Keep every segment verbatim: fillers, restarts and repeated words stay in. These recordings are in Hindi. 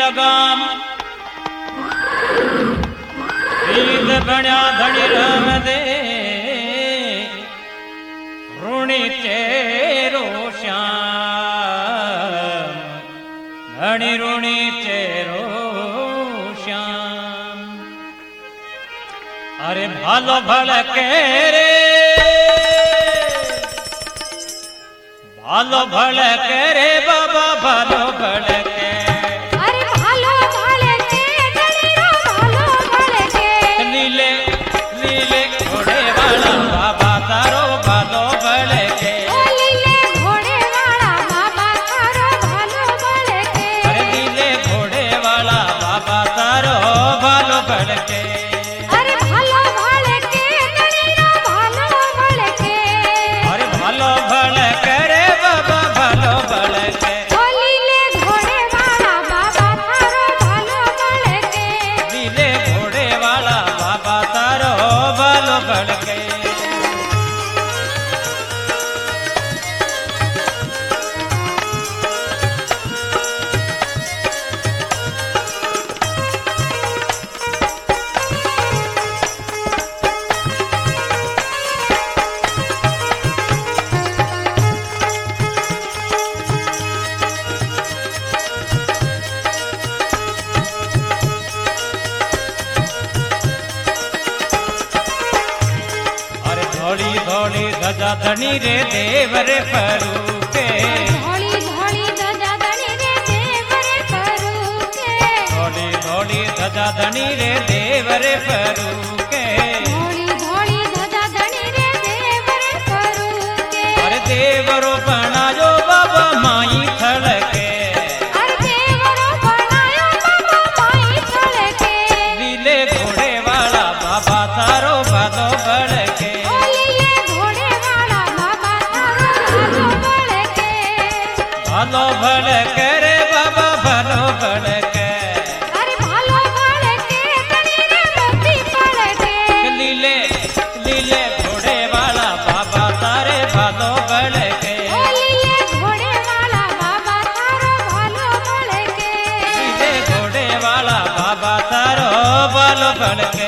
लगाम ईद बण्या धनी राम दे ऋणी चेरो श्याम धनी ऋणी चेरो श्याम। अरे भालो भड़के रे भालो भड़के रे बाबा भालो भड़के अरे भालो भड़के डलिरो भालो भड़के नीले नीले घोड़े वाला बाबा तारो भालो भड़के ओ लीले घोड़े वाला बाबा तारो भालो भड़के अरे नीले घोड़े वाला बाबा तारो भालो भड़के अरे भालो भड़के डलिरो भालो भड़के अरे भालो भड़के रे बाबा भालो भड़के ओ लीले घोड़े वाला बाबा तारो भालो भड़के नीले घोड़े वाला बाबा तारो भालो भड़के। अरे धोली धोली ध्वजा धनी रे देव रे फरूके धोली धोली ध्वजा धनी रे देव रे फरूके धोली धोली ध्वजा धनी रे देव रे फरूके धोली धोली ध्वजा धनी रे देव रे फरूके अरे देवरो बनायो बाबा माई थड़के अरे देवरो बनायो बाबा माई थड़के नीले घोड़े वाला बाबा तारो भालो भड़के ओ लीले घोड़े वाला बाबा तारो भालो भड़के भालो भड़के रे बाबा भालो भड़के अरे भालो भड़के धनी रे मोती पड़के लीले लीले घोड़े वाला बाबा तारे भालो भड़के ओ लीले घोड़े वाला बाबा तारो भालो भड़के लीले घोड़े वाला बाबा तारो भालो भड़के।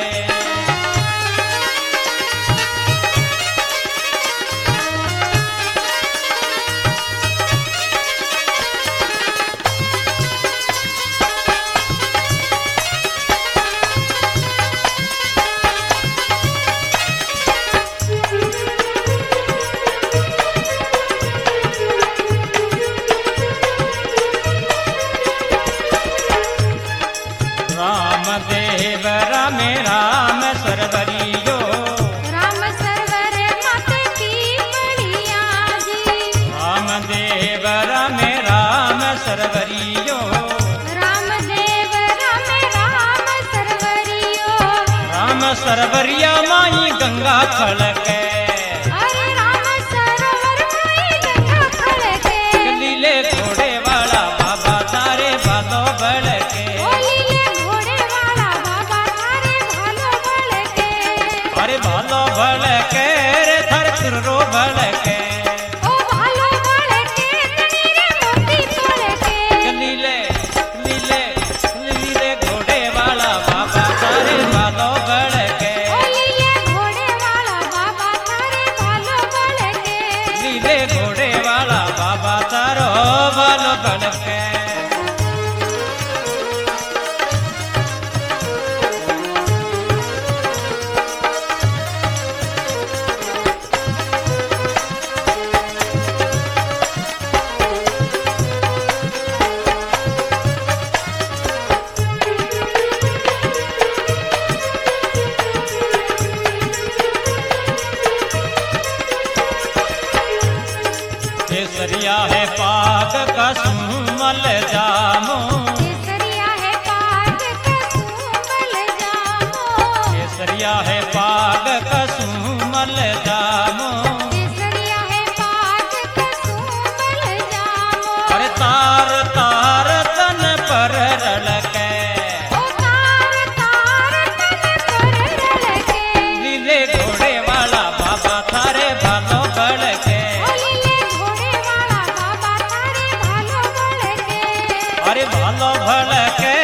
राम देव रामे राम सरवरियो राम सरवर माते की बड़िया जी राम देव रामे राम सरवरियो राम देव राम राम सरवरियो राम सरवरिया माई गंगा खड़के अरे राम सरोवर माई गंगा खड़के लीले घोड़े वाला बाबा तारे भालो भड़के ओ लीले घोड़े वाला बाबा तारे भालो भड़के अरे भालो भड़के रे थर तुरो भड़के ओ भालो भड़के धनी रे मोती पड़के लीले लीले लीले घोड़े वाला बाबा तारे भालो भड़के ओ लीले घोड़े वाला बाबा तारे भालो भड़के लीले घोड़े वाला बाबा तारो भालो भड़के। केसरिया है पाग का सुमल जामो केसरिया है पाग कसूमल जामो केसरिया है पाग का सुमल जामो केसरिया है पाग कसूमल जामो अरे तार तार तन पर रलके ओ तार तार तन पर रलके लीले घोड़े वाला बाबा थारे भालो भड़के ओ लीले घोड़े वाला बाबा तारे भालो भड़के अरे भालो भड़के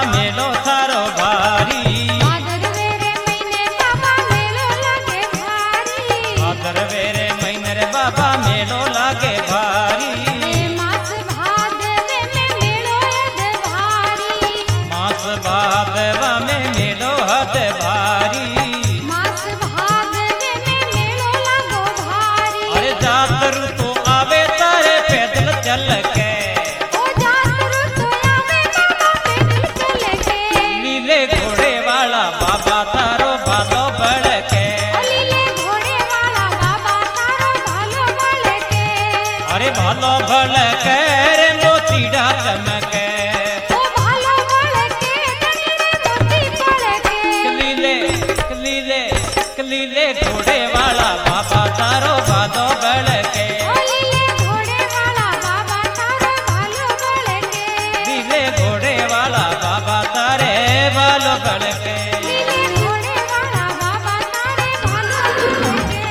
मेलो थारो भारी भादरवे रे महीने बाबा मेलो लागे भारी भादरवे रे महीने रे बाबा मेलो लागे भारी रे मास भादवे में मेलो हद भारी मास भादवा में मेलो हद भारी मास भादवे में मेलो लागो भारी अरे जात ऋतु आवे तारे पैदल चल के ओ जात ऋतु आवे बाबा पैदल चल के लीले घोड़े वाला बाबा तारो भालो बढ़ के लीले घोड़े वाला बाबा तारो भालो बळ के अरे भालो बढ़ के रे मोतीड़ा चमके ओ भालो बळ के धनी रे मोती पळ के लीले लीले लीले घोड़े वाला बाबा तारो भालो बढ़ के ओ लीले घोड़े वाला बाबा तारो भालो बळ के लीले घोड़े वाला बाबा तारे भालो बढ़ के लीले घोड़े वाला बाबा तारे भालो बळ के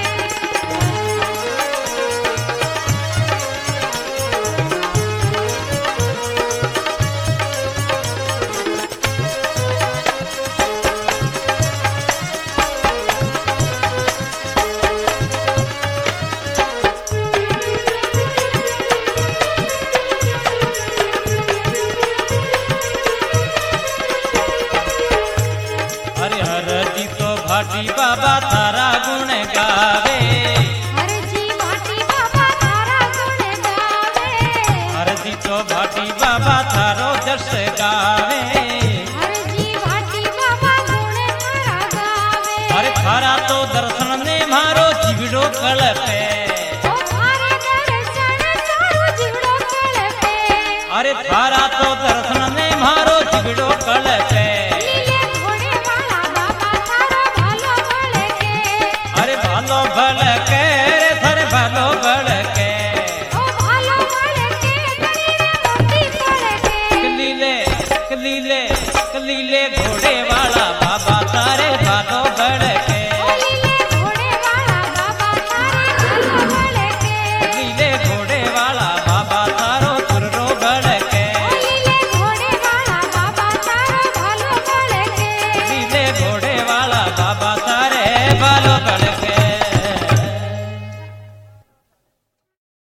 हरे हर जी तो भाटी बाबा तारा गुण गावे हर जी भाटी बाबा तारा गुण गावे हर जी तो भाटी बाबा थारो जस गावे हर जी भाटी बाबा गुण तारा गावे अरे थारा तो दर्शन ने मारो जीवड़ो कळपे ओ थारे दर्शन तारो जीवड़ो कळपे अरे थारा तो दर्शन ने मारो जीवड़ो कळपे लीले घोड़े वाला बाबा तारो भालो बळ के अरे भालो भल के रे थर भालो भल के ओ भालो बळ के धनी रे मोती पळ के लीले लीले लीले घोड़े वाला बाबा